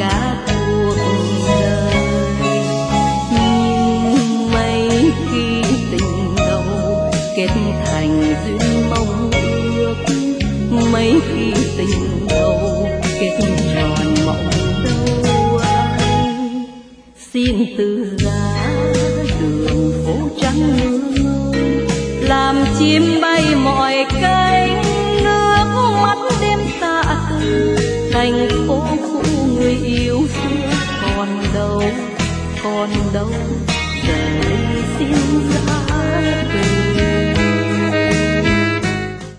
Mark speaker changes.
Speaker 1: cả cuộc đời. Nhưng mấy khi tình đầu kết thành duyên mong ước, mấy khi tình đầu kết tròn mộng đâu anh. Xin từ giá đường phố trắng mưa, làm chim bay mọi cánh, nước mắt đêm tạ từ thành phố cũ người yêu xưa. Còn đâu giờ đây xin ra